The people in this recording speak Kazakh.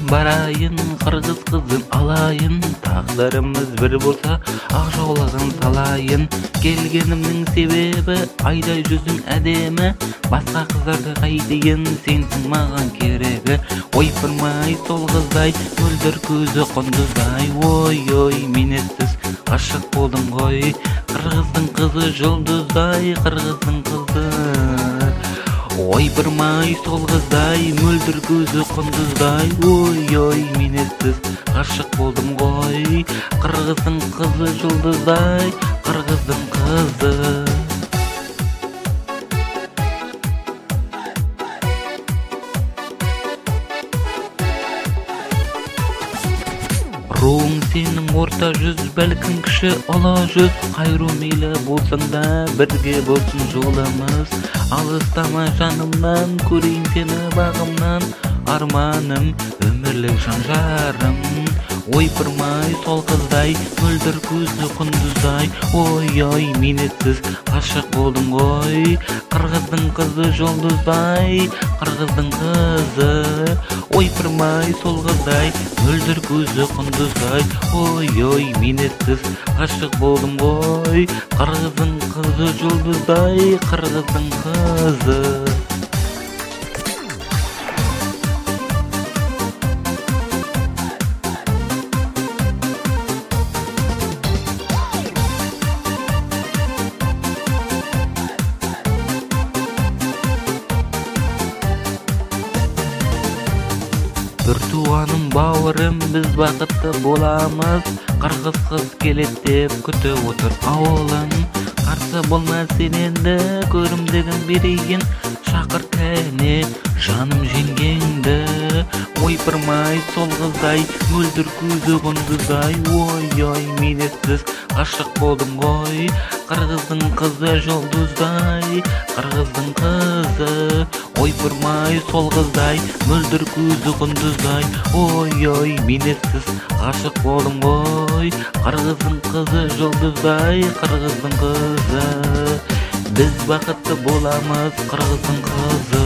барайын, кыргыз кызын алайын. Тагдырымыз бир болса, ак жаулагын салайын. Келгенимдин себеби айдай жүзүң әдемі, басқа кыздарды кайдыйын, сенсиң маган кереги. Ойпырмай сол кыздай, мөлдір көзі кондуздай. Ой, минетсиз ашык болдум гой, кыргыздын кызы жолдуздай, кыргыздын кызы. Ойпырмай сол кыздай, мөлдір көзі кондуздай. Ой, минетсиз ашык болдум гой, кыргыздын кызы жолдуздай, кыргыздын кызы. Руң сенің орта жүз, бәлкім кіші ала жүз. Қайру мейлі болсаң да бірге болсын жолымыз. Алыстама жанымнан, көрейін сені бағымнан. Арманым өмірлік жанжарым. Ойпырмай сол қыздай, мөлдір көзі құндыздай. Ой, минетсіз ғашық болдым ғой, қырғыздың қызы жолдыздай, қырғыздың қызы. Ойпырмай сол қыздай, мөлдір көзі құндыздай. Ой, минетсіз ғашық болдым ғой, қырғыздың қызы жолдыздай, қырғыздың қызы. Бір туғаным бауырым, біз бақытты боламыз. Қырғыз қыз келет деп күтіп отыр ауылын. Қарсы болма сен енді, көрімдігін берейін. Шақыр кәне жаным жеңгеңді. Ойпырмай сол қыздай, мөлдір көзі құндыздай. Ой, минетсіз ғашық болдым ғой, қырғыздың қызы жолдыздай, қырғыздың қызы. Ойпырмай сол қыздай, мөлдір көзі құндыздай. Ой, минетсіз ғашық болдым ғой, қырғыздың қызы жолдыздай, қырғыздың қызы. Біз бақытты боламыз, қырғыздың қызы.